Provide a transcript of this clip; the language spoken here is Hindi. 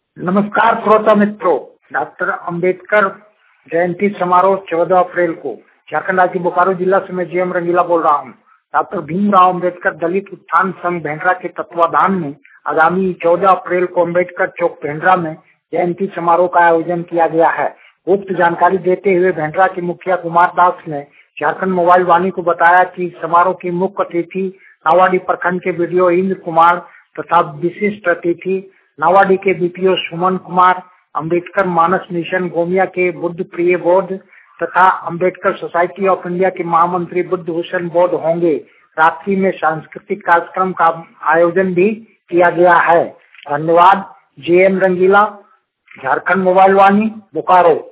नमस्कार श्रोता मित्रों, डॉक्टर अंबेडकर जयंती समारोह 14 अप्रैल को झारखंड राज्य बोकारो जिला से मैं जीएम रंगीला बोल रहा हूँ। डॉक्टर भीमराव अंबेडकर दलित उत्थान संघ भेंडरा के तत्वाधान में आगामी 14 अप्रैल को अंबेडकर चौक भेंडरा में जयंती समारोह का आयोजन किया गया है। गुप्त जानकारी देते हुए भेंडरा के मुखिया कुमार दास ने झारखंड मोबाइल वाणी को बताया कि समारोह की मुख्य अतिथि नावाडी प्रखंड के वीडियो इंद्र कुमार तथा विशिष्ट अतिथि नावाडी के बीपीओ सुमन कुमार, अंबेडकर मानस मिशन गोमिया के बुद्ध प्रिय बौद्ध तथा अंबेडकर सोसाइटी ऑफ इंडिया के महामंत्री बुद्ध भूषण बौद्ध होंगे। रात्रि में सांस्कृतिक कार्यक्रम का आयोजन भी किया गया है। धन्यवाद। GM Rangila, Jharkhand mobile Vani, Bokaro.